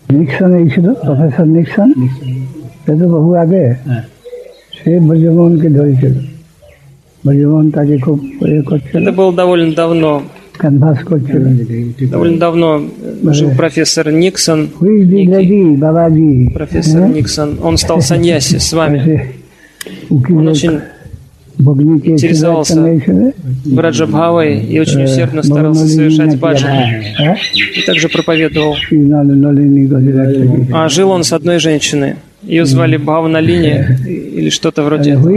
নিক্সন এই ছিল, professor Nixon, সে তো বহু আগে, সে ব্রজমোহনকে ধরেছিল। ব্রজমোহন তাকে খুব করছিল, Это было довольно давно. ক্যানভাস করছিল। Довольно давно жил профессор Никсон. বাবাজি, Профессор Никсон. Он стал саньяси с вами. Он очень интересовался Браджабхавой и очень усердно старался совершать баджан. И также проповедовал. А жил он с одной женщиной. Ее звали Бхавналини или что-то вроде этого.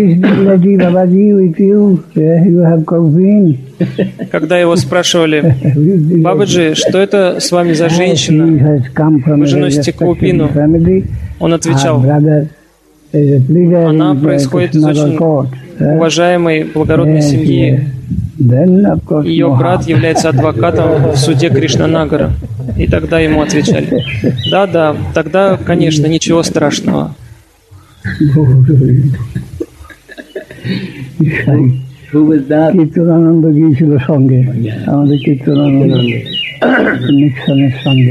Когда его спрашивали: «Бабаджи, что это с вами за женщина? Вы же носите каупину». Он отвечал: «Она происходит из очень уважаемой, благородной семьи. Ее брат является адвокатом в суде Кришнанагара». И тогда ему отвечали: «Да, тогда, конечно, ничего страшного». কীর্তনানন্দ গিয়েছিল সঙ্গে, আমাদের কীর্তনানন্দ নিক্সনের সঙ্গে।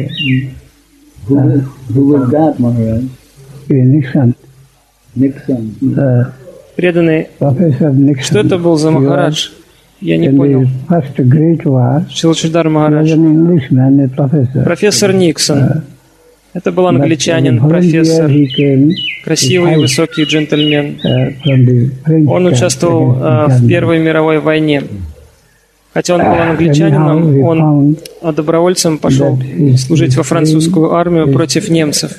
Преданный, что это был за Махарадж? Я не понял. Шилачудар Махарадж. Профессор Никсон. Это был англичанин, профессор, красивый и высокий джентльмен. Он участвовал в Первой мировой войне. Хотя он был англичанином, он добровольцем пошел служить во французскую армию против немцев.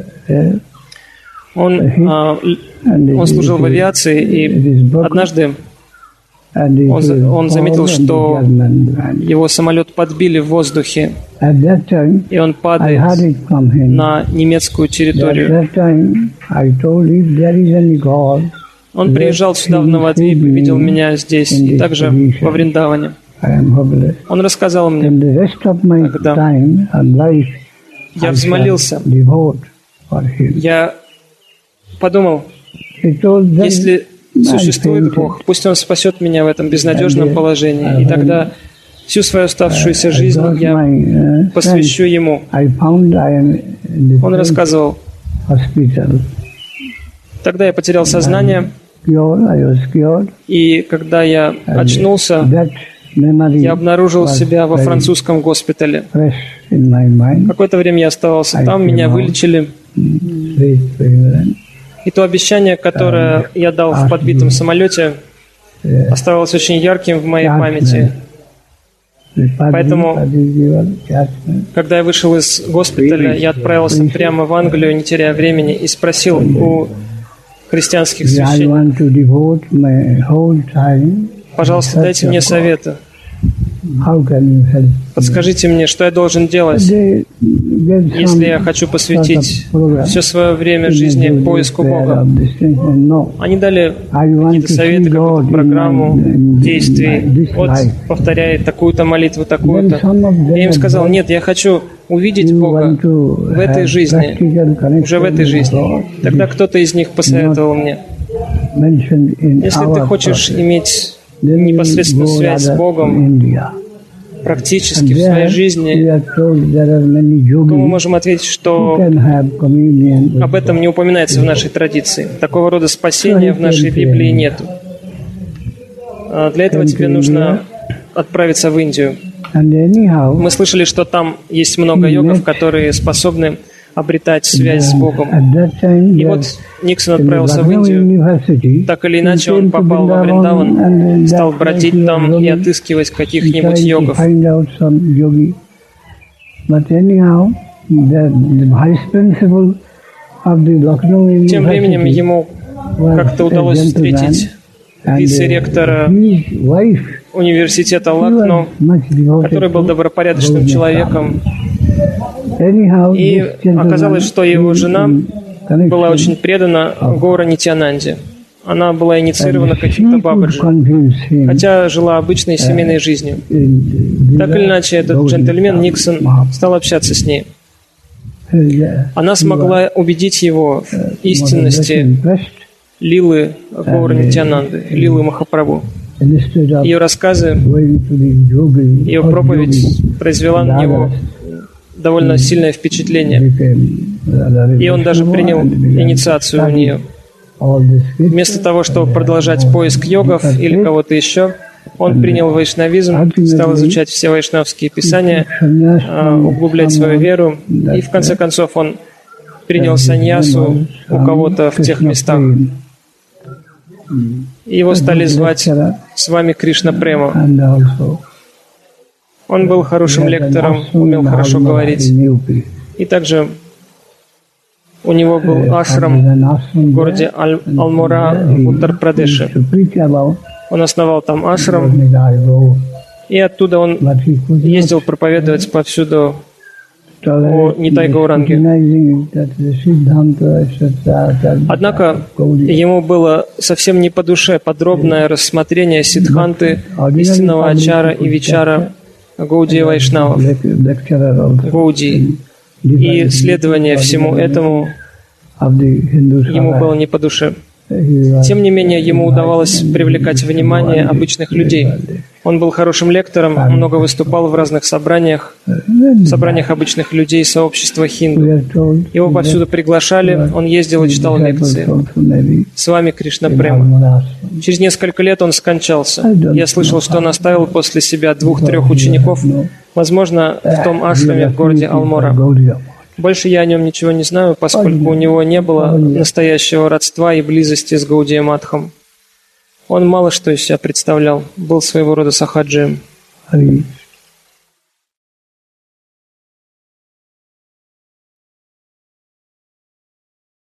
Он служил в авиации, и однажды он заметил, что его самолет подбили в воздухе, и он падает на немецкую территорию. Он приезжал сюда в Навадвип, видел меня здесь и также во Вриндаване. Он рассказал мне, когда я взмолился, я подумал, если существует Бог, пусть Он спасет меня в этом безнадежном положении, и тогда всю свою оставшуюся жизнь я посвящу Ему. Он рассказывал: тогда я потерял сознание, и когда я очнулся, я обнаружил себя во французском госпитале. Какое-то время я оставался там, меня вылечили. И то обещание, которое я дал в подбитом самолете, оставалось очень ярким в моей памяти. Поэтому, когда я вышел из госпиталя, я отправился прямо в Англию, не теряя времени, и спросил у христианских священников: пожалуйста, дайте мне совета. Подскажите мне, что я должен делать, если я хочу посвятить все свое время жизни поиску Бога. Они дали какие-то советы, какую-то программу действий. Вот, повторяй такую-то молитву, такую-то. Я им сказал: нет, я хочу увидеть Бога в этой жизни, уже в этой жизни. Тогда кто-то из них посоветовал мне: если ты хочешь иметь непосредственную связь с Богом практически в своей жизни, то мы можем ответить, что об этом не упоминается в нашей традиции. Такого рода спасения в нашей Библии нету. Для этого тебе нужно отправиться в Индию. Мы слышали, что там есть много йогов, которые способны обретать связь с Богом. И вот Никсон отправился в Индию. Так или иначе, он попал во Вриндаван, стал бродить там и отыскивать каких-нибудь йогов. Тем временем ему как-то удалось встретить вице-ректора университета Лакно, который был добропорядочным человеком. И оказалось, что его жена была очень предана Гаура Нитьянанде. Она была инициирована каким-то бабаджи, хотя жила обычной семейной жизнью. Так или иначе, этот джентльмен Никсон стал общаться с ней. Она смогла убедить его в истинности лилы Гаура Нитьянанды, лилы Махапрабху. Ее рассказы, ее проповедь произвела на него довольно сильное впечатление. И он даже принял инициацию у нее. Вместо того, чтобы продолжать поиск йогов или кого-то еще, он принял вайшнавизм, стал изучать все вайшнавские писания, углублять свою веру, и в конце концов он принял саньясу у кого-то в тех местах. И его стали звать Свами Кришна Према. Он был хорошим лектором, умел хорошо говорить. И также у него был ашрам в городе Алмора в Уттар-Прадеше. Он основал там ашрам, и оттуда он ездил проповедовать повсюду о Нитай Гауранге. Однако ему было совсем не по душе подробное рассмотрение сиддханты, истинного ачара и вичара Гаудия Вайшнавов, Гаудии. И следование всему этому ему было не по душе. Тем не менее, ему удавалось привлекать внимание обычных людей. Он был хорошим лектором, много выступал в разных собраниях обычных людей сообщества хинду. Его повсюду приглашали, он ездил и читал лекции. Свами Кришна Према. Через несколько лет он скончался. Я слышал, что он оставил после себя 2-3 учеников, возможно, в том ашраме в городе Алмора. Больше я о нем ничего не знаю, поскольку у него не было настоящего родства и близости с Гаудия Матхом. Он мало что из себя представлял, был своего рода сахаджием.